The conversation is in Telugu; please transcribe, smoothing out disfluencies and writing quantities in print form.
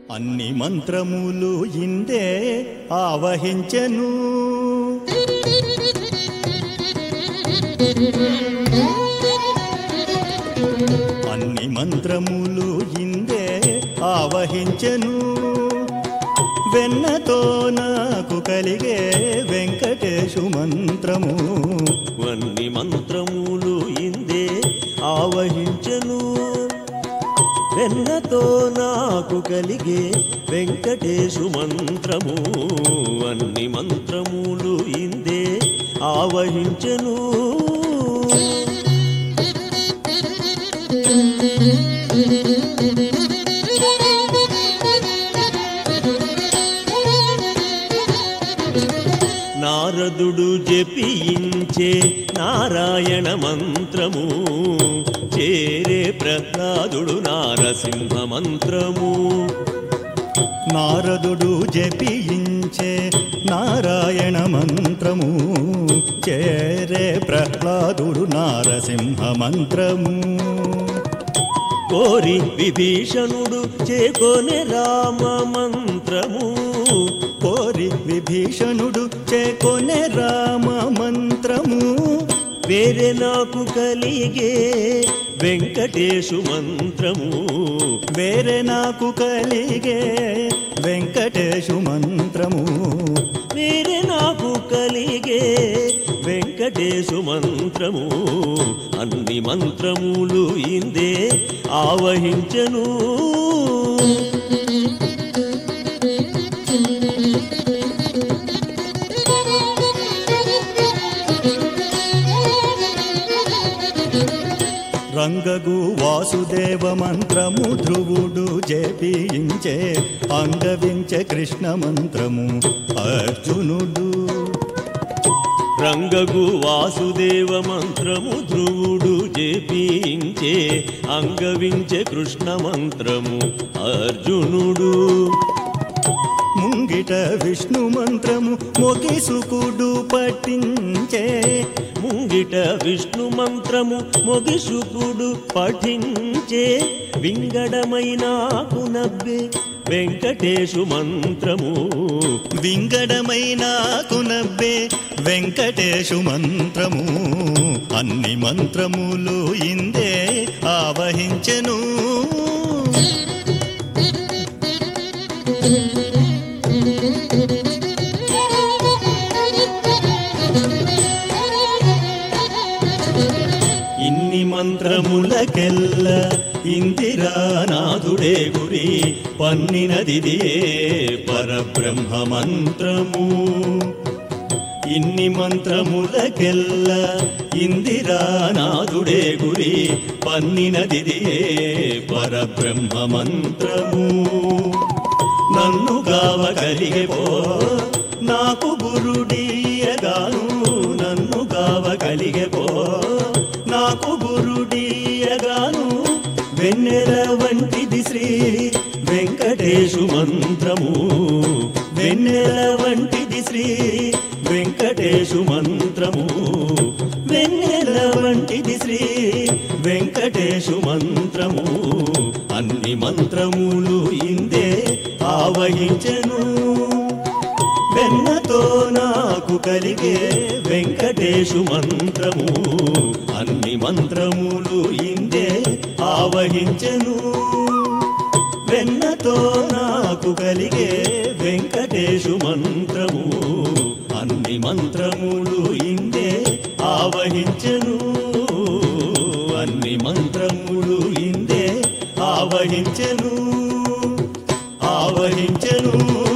అన్ని మంత్రములు ఇందే ఆవహించెను. అన్ని మంత్రములు ఇందే ఆవహించెను. వెన్నతో నాకు కలిగే వెంకటేశు మంత్రము. అన్ని మంత్రములు ఇందే ఆవహించెను. వెన్నతో నాకు కలిగే వెంకటేశు మంత్రము. అన్ని మంత్రములు ఇందే ఆవహించెను. నారదుడు జపించే నారాయణ మంత్రము. చేరే ప్రహ్లాదుడు నారసింహ మంత్రము. నారదుడు జపించే నారాయణ మంత్రము. చేరే ప్రహ్లాదుడు నారసింహ మంత్రము. కోరి విభీషణుడు చేకొనే రామ మంత్రము. కోరి విభీషణుడు చేకొనే రామ మంత్రము. వేరే నాకు కలిగే వెంకటేశు మంత్రము. వేరే నాకు కలిగే వెంకటేశు మంత్రము. వేరే నాకు కలిగే వెంకటేశు మంత్రము. అన్ని మంత్రములు ఇందే ఆవహించెను. రంగగు వాసుదేవ మంత్రము ధ్రువుడు జపించే. అంగవించే కృష్ణ మంత్రము అర్జునుడు. రంగగు వాసుదేవ మంత్రము ధ్రువుడు జపించే. అంగవించే కృష్ణ మంత్రము అర్జునుడు. ముంగిట విష్ణు మంత్రము మొగిసుకుడు పఠించే. ముంగిట విష్ణు మంత్రము మొగిసుకుడు పఠించే. వింగడమైనాకు నవ్వే వెంకటేశు మంత్రము. వింగడమైనాకు నవ్వే వెంకటేశు మంత్రము. అన్ని మంత్రములు ఇందే ఆవహించెను. ఇన్ని మంత్రములకెల్ల ఇందిరానాథుడే గురి. పన్నినదిదే పరబ్రహ్మ మంత్రము. ఇన్ని మంత్రములకెల్ల ఇందిరానాథుడే గురి. పన్నినదిదే పరబ్రహ్మ మంత్రము. నన్ను గావగలిగే పో నాకు గురుడీయగాను. నన్ను గావగలిగే పో నాకు గురుడీయగాను. వెన్నెల వంటిది శ్రీ వెంకటేశు మంత్రము. వెన్నెల వంటిది శ్రీ వెంకటేశు మంత్రము. వెన్నెల వంటిది శ్రీ వెంకటేశు మంత్రము. అన్ని మంత్రములు ఇందే ఆవహించెను. వెన్నతో నాకు కలిగే వెంకటేశు మంత్రము. అన్ని మంత్రములు ఇందే ఆవహించెను. వెన్నతో నాకు కలిగే వెంకటేశు మంత్రము. అన్ని మంత్రములు ఇందే ఆవహించెను. అన్ని మంత్రములు ఇందే ఆవహించెను. ఆవహించెను.